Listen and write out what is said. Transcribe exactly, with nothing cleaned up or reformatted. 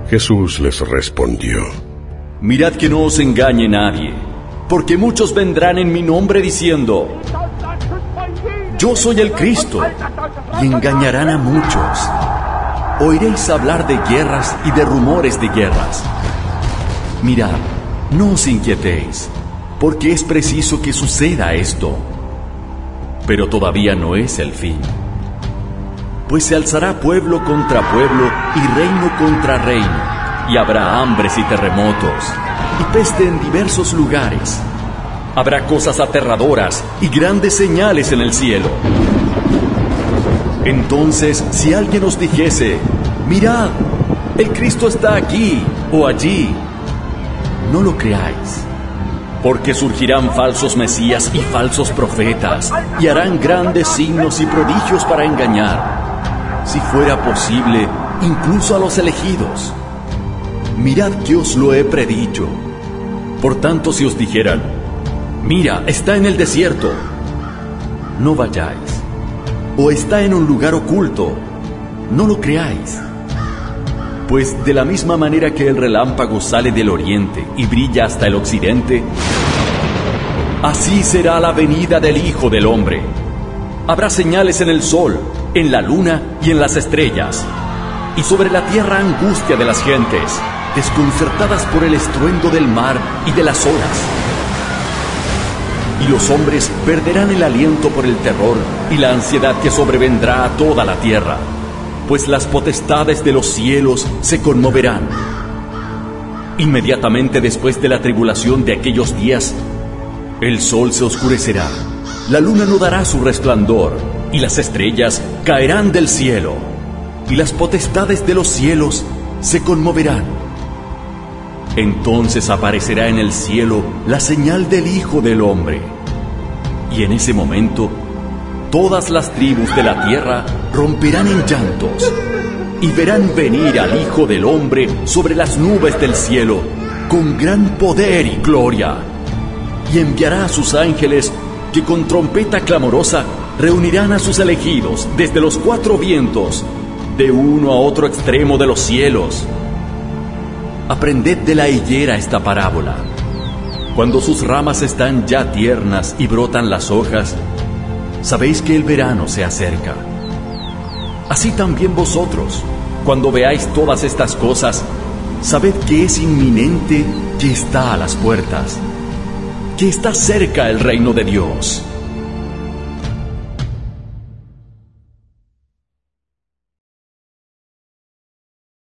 Jesús les respondió: Mirad que no os engañe nadie, porque muchos vendrán en mi nombre diciendo: Yo soy el Cristo, y engañarán a muchos. Oiréis hablar de guerras y de rumores de guerras. Mirad, no os inquietéis, porque es preciso que suceda esto. Pero todavía no es el fin. Pues se alzará pueblo contra pueblo y reino contra reino, y habrá hambres y terremotos, y peste en diversos lugares. Habrá cosas aterradoras y grandes señales en el cielo. Entonces, si alguien os dijese: mirad, el Cristo está aquí o allí, no lo creáis, porque surgirán falsos mesías y falsos profetas, y harán grandes signos y prodigios para engañar, si fuera posible, incluso a los elegidos. Mirad que os lo he predicho. Por tanto, si os dijeran: mira, está en el desierto, no vayáis. O está en un lugar oculto, no lo creáis. Pues de la misma manera que el relámpago sale del oriente y brilla hasta el occidente, así será la venida del Hijo del Hombre. Habrá señales en el sol, en la luna y en las estrellas, y sobre la tierra angustia de las gentes, desconcertadas por el estruendo del mar y de las olas. Y los hombres perderán el aliento por el terror y la ansiedad que sobrevendrá a toda la tierra, pues las potestades de los cielos se conmoverán. Inmediatamente después de la tribulación de aquellos días, el sol se oscurecerá, la luna no dará su resplandor, y las estrellas caerán del cielo, y las potestades de los cielos se conmoverán. Entonces aparecerá en el cielo la señal del Hijo del Hombre, y en ese momento todas las tribus de la tierra romperán en llantos, y verán venir al Hijo del Hombre sobre las nubes del cielo, con gran poder y gloria, y enviará a sus ángeles, que con trompeta clamorosa reunirán a sus elegidos desde los cuatro vientos, de uno a otro extremo de los cielos. Aprended de la higuera esta parábola. Cuando sus ramas están ya tiernas y brotan las hojas, sabéis que el verano se acerca. Así también vosotros, cuando veáis todas estas cosas, sabed que es inminente, que está a las puertas, que está cerca el reino de Dios.